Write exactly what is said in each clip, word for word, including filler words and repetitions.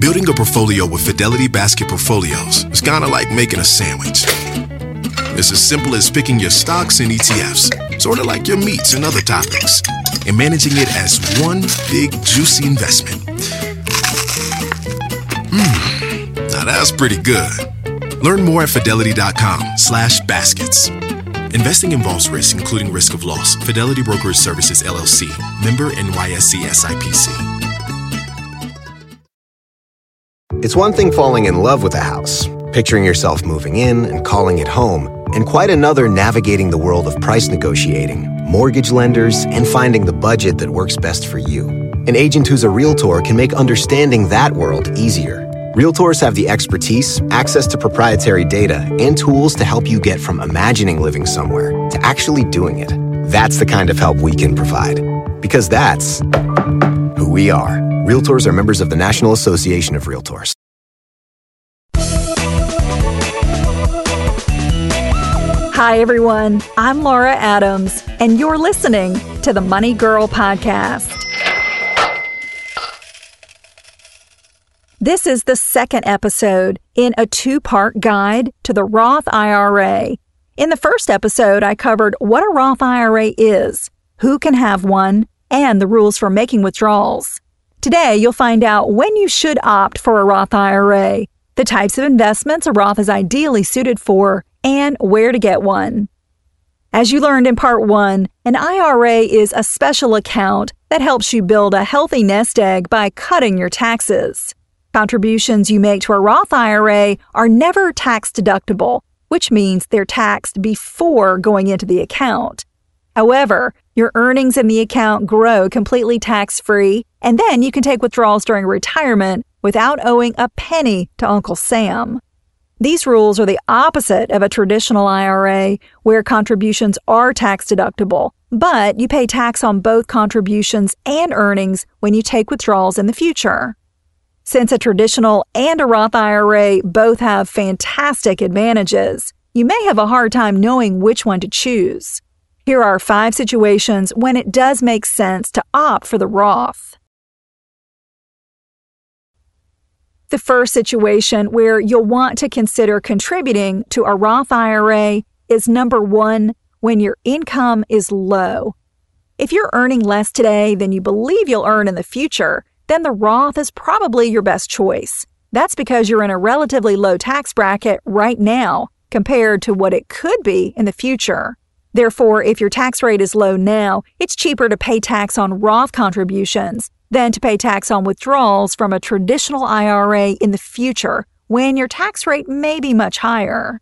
Building a portfolio with Fidelity Basket Portfolios is kind of like making a sandwich. It's as simple as picking your stocks and E T Fs, sort of like your meats and other toppings, and managing it as one big, juicy investment. Mmm, now that's pretty good. Learn more at fidelity.com slash baskets. Investing involves risk, including risk of loss. Fidelity Brokerage Services, L L C. Member N Y S E S I P C. It's one thing falling in love with a house, picturing yourself moving in and calling it home, and quite another navigating the world of price negotiating, mortgage lenders, and finding the budget that works best for you. An agent who's a Realtor can make understanding that world easier. Realtors have the expertise, access to proprietary data, and tools to help you get from imagining living somewhere to actually doing it. That's the kind of help we can provide. Because that's who we are. Realtors are members of the National Association of Realtors. Hi, everyone. I'm Laura Adams, and you're listening to the Money Girl Podcast. This is the second episode in a two-part guide to the Roth I R A. In the first episode, I covered what a Roth I R A is, who can have one, and the rules for making withdrawals. Today, you'll find out when you should opt for a Roth I R A, the types of investments a Roth is ideally suited for, and where to get one. As you learned in part one, an I R A is a special account that helps you build a healthy nest egg by cutting your taxes. Contributions you make to a Roth I R A are never tax deductible, which means they're taxed before going into the account. However, your earnings in the account grow completely tax-free, and then you can take withdrawals during retirement without owing a penny to Uncle Sam. These rules are the opposite of a traditional I R A, where contributions are tax-deductible, but you pay tax on both contributions and earnings when you take withdrawals in the future. Since a traditional and a Roth I R A both have fantastic advantages, you may have a hard time knowing which one to choose. Here are five situations when it does make sense to opt for the Roth. The first situation where you'll want to consider contributing to a Roth I R A is number one, when your income is low. If you're earning less today than you believe you'll earn in the future, then the Roth is probably your best choice. That's because you're in a relatively low tax bracket right now compared to what it could be in the future. Therefore, if your tax rate is low now, it's cheaper to pay tax on Roth contributions than to pay tax on withdrawals from a traditional I R A in the future when your tax rate may be much higher.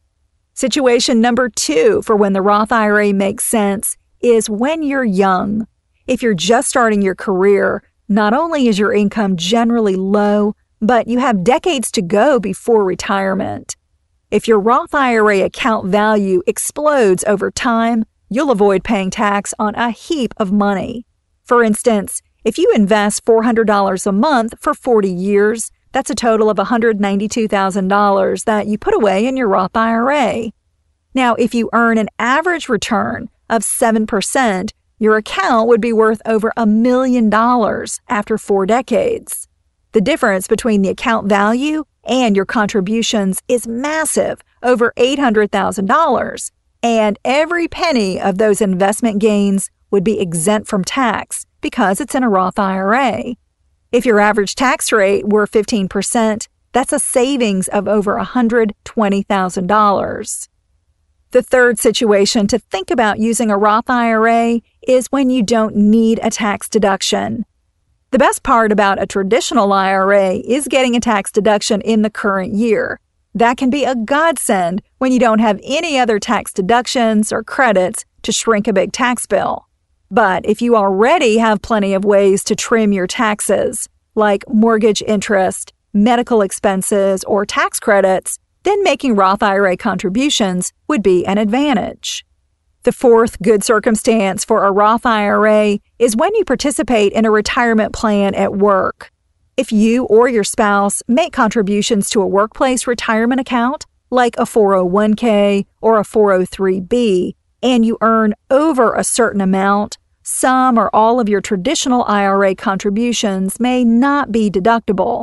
Situation number two for when the Roth I R A makes sense is when you're young. If you're just starting your career, not only is your income generally low, but you have decades to go before retirement. If your Roth I R A account value explodes over time, you'll avoid paying tax on a heap of money. For instance, if you invest four hundred dollars a month for forty years, that's a total of one hundred ninety-two thousand dollars that you put away in your Roth I R A. Now, if you earn an average return of seven percent, your account would be worth over a million dollars after four decades. The difference between the account value and your contributions is massive, over eight hundred thousand dollars, and every penny of those investment gains would be exempt from tax because it's in a Roth I R A. If your average tax rate were fifteen percent, that's a savings of over one hundred twenty thousand dollars. The third situation to think about using a Roth I R A is when you don't need a tax deduction. The best part about a traditional I R A is getting a tax deduction in the current year. That can be a godsend when you don't have any other tax deductions or credits to shrink a big tax bill. But if you already have plenty of ways to trim your taxes, like mortgage interest, medical expenses, or tax credits, then making Roth I R A contributions would be an advantage. The fourth good circumstance for a Roth I R A is when you participate in a retirement plan at work. If you or your spouse make contributions to a workplace retirement account, like a four oh one k or a four oh three b, and you earn over a certain amount, some or all of your traditional I R A contributions may not be deductible.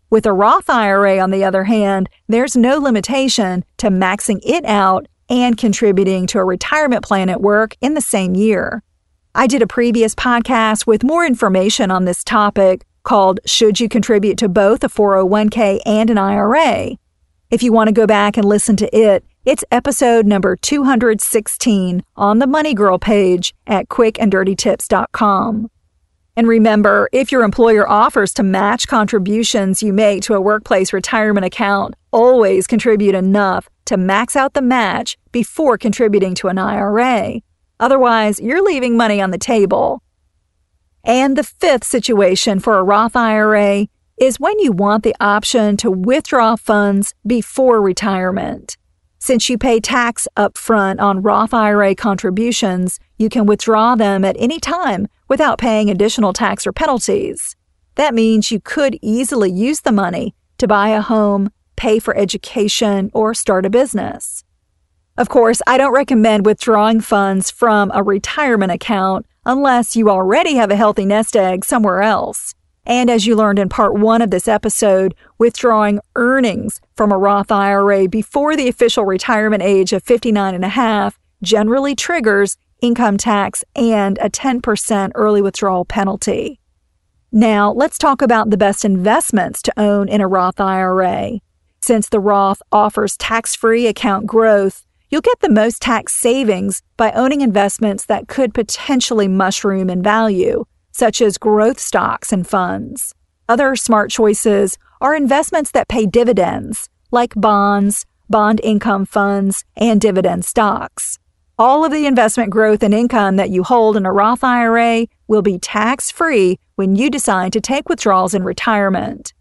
With a Roth I R A, on the other hand, there's no limitation to maxing it out and contributing to a retirement plan at work in the same year. I did a previous podcast with more information on this topic called Should You Contribute to Both a four oh one k and an I R A? If you want to go back and listen to it, it's episode number two hundred sixteen on the Money Girl page at quick and dirty tips dot com. And remember, if your employer offers to match contributions you make to a workplace retirement account, always contribute enough to max out the match before contributing to an I R A. Otherwise, you're leaving money on the table. And the fifth situation for a Roth I R A is when you want the option to withdraw funds before retirement. Since you pay tax up front on Roth I R A contributions, you can withdraw them at any time without paying additional tax or penalties. That means you could easily use the money to buy a home, pay for education, or start a business. Of course, I don't recommend withdrawing funds from a retirement account unless you already have a healthy nest egg somewhere else. And as you learned in part one of this episode, withdrawing earnings from a Roth I R A before the official retirement age of fifty-nine and a half generally triggers income tax and a ten percent early withdrawal penalty. Now, let's talk about the best investments to own in a Roth I R A. Since the Roth offers tax-free account growth, you'll get the most tax savings by owning investments that could potentially mushroom in value, such as growth stocks and funds. Other smart choices are investments that pay dividends, like bonds, bond income funds, and dividend stocks. All of the investment growth and income that you hold in a Roth I R A will be tax-free when you decide to take withdrawals in retirement.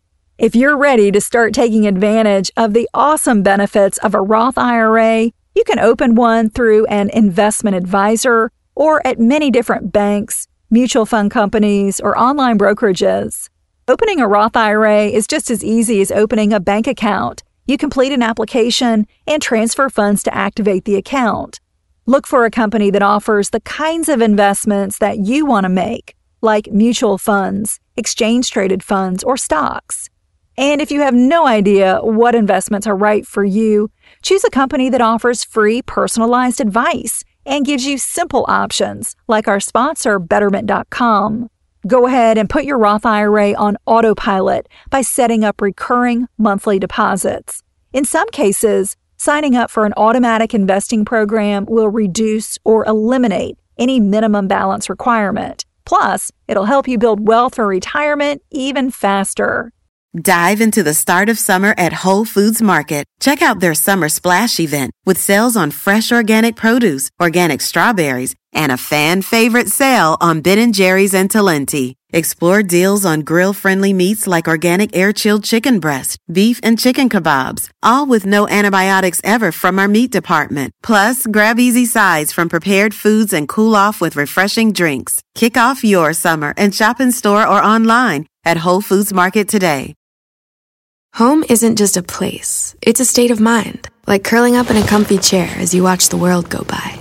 If you're ready to start taking advantage of the awesome benefits of a Roth I R A, you can open one through an investment advisor or at many different banks, mutual fund companies, or online brokerages. Opening a Roth I R A is just as easy as opening a bank account. You complete an application and transfer funds to activate the account. Look for a company that offers the kinds of investments that you want to make, like mutual funds, exchange-traded funds, or stocks. And if you have no idea what investments are right for you, choose a company that offers free personalized advice and gives you simple options, like our sponsor, Betterment dot com. Go ahead and put your Roth I R A on autopilot by setting up recurring monthly deposits. In some cases, signing up for an automatic investing program will reduce or eliminate any minimum balance requirement. Plus, it'll help you build wealth for retirement even faster. Dive into the start of summer at Whole Foods Market. Check out their Summer Splash event with sales on fresh organic produce, organic strawberries, and a fan favorite sale on Ben and Jerry's and Talenti. Explore deals on grill-friendly meats like organic air-chilled chicken breast, beef and chicken kebabs, all with no antibiotics ever from our meat department. Plus, grab easy sides from prepared foods and cool off with refreshing drinks. Kick off your summer and shop in store or online at Whole Foods Market today. Home isn't just a place, it's a state of mind, like curling up in a comfy chair as you watch the world go by.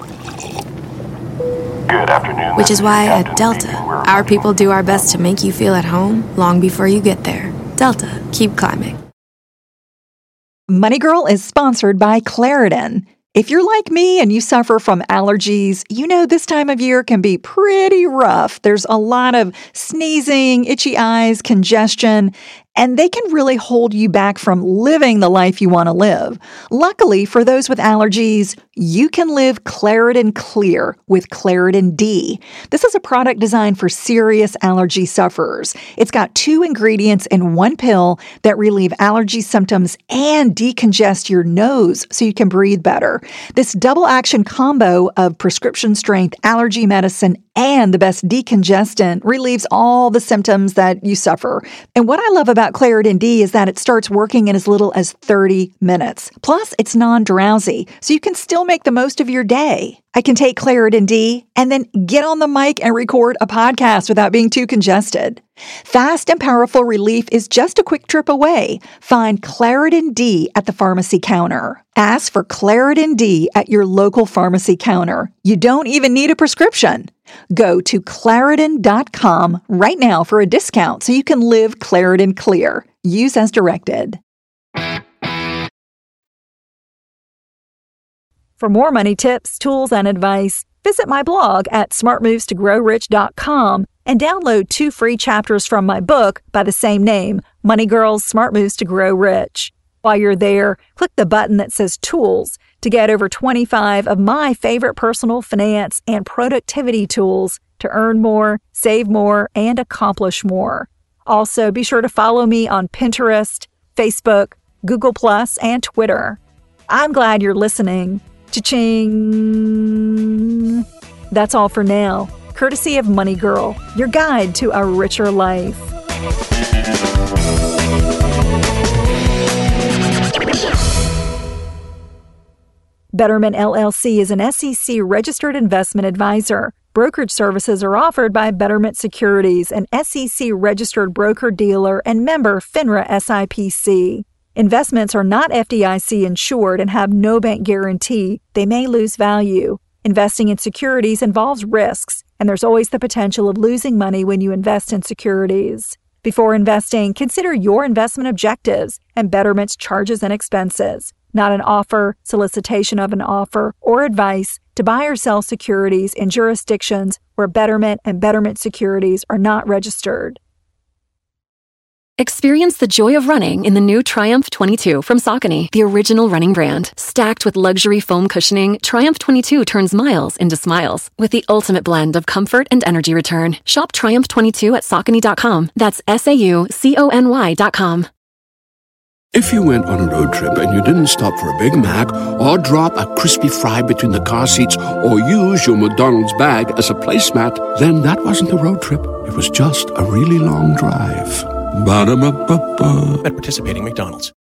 Good afternoon. Which is why at Delta, our people do our best to make you feel at home long before you get there. Delta, keep climbing. Money Girl is sponsored by Claritin. If you're like me and you suffer from allergies, you know this time of year can be pretty rough. There's a lot of sneezing, itchy eyes, congestion, and they can really hold you back from living the life you want to live. Luckily, for those with allergies, you can live Claritin Clear with Claritin D. This is a product designed for serious allergy sufferers. It's got two ingredients in one pill that relieve allergy symptoms and decongest your nose so you can breathe better. This double-action combo of prescription-strength allergy medicine and the best decongestant relieves all the symptoms that you suffer. And what I love about Claritin D is that it starts working in as little as thirty minutes. Plus, it's non-drowsy, so you can still make the most of your day. I can take Claritin D and then get on the mic and record a podcast without being too congested. Fast and powerful relief is just a quick trip away. Find Claritin D at the pharmacy counter. Ask for Claritin D at your local pharmacy counter. You don't even need a prescription. Go to Claritin dot com right now for a discount so you can live Claritin Clear. Use as directed. For more money tips, tools, and advice, visit my blog at smart moves to grow rich dot com and download two free chapters from my book by the same name, Money Girls, Smart Moves to Grow Rich. While you're there, click the button that says Tools to get over twenty-five of my favorite personal finance and productivity tools to earn more, save more, and accomplish more. Also, be sure to follow me on Pinterest, Facebook, Google Plus, and Twitter. I'm glad you're listening. Cha-ching! That's all for now. Courtesy of Money Girl, your guide to a richer life. Betterment L L C is an S E C-registered investment advisor. Brokerage services are offered by Betterment Securities, an S E C-registered broker-dealer and member FINRA S I P C. Investments are not F D I C insured and have no bank guarantee. They may lose value. Investing in securities involves risks, and there's always the potential of losing money when you invest in securities. Before investing, consider your investment objectives and Betterment's charges and expenses. Not an offer, solicitation of an offer, or advice to buy or sell securities in jurisdictions where Betterment and Betterment Securities are not registered. Experience the joy of running in the new Triumph twenty-two from Saucony, the original running brand. Stacked with luxury foam cushioning, Triumph twenty-two turns miles into smiles with the ultimate blend of comfort and energy return. Shop Triumph twenty-two at Saucony dot com. That's S A U C O N Y dot com. If you went on a road trip and you didn't stop for a Big Mac or drop a crispy fry between the car seats or use your McDonald's bag as a placemat, then that wasn't a road trip. It was just a really long drive. Ba-da-ba-ba-ba. At participating McDonald's.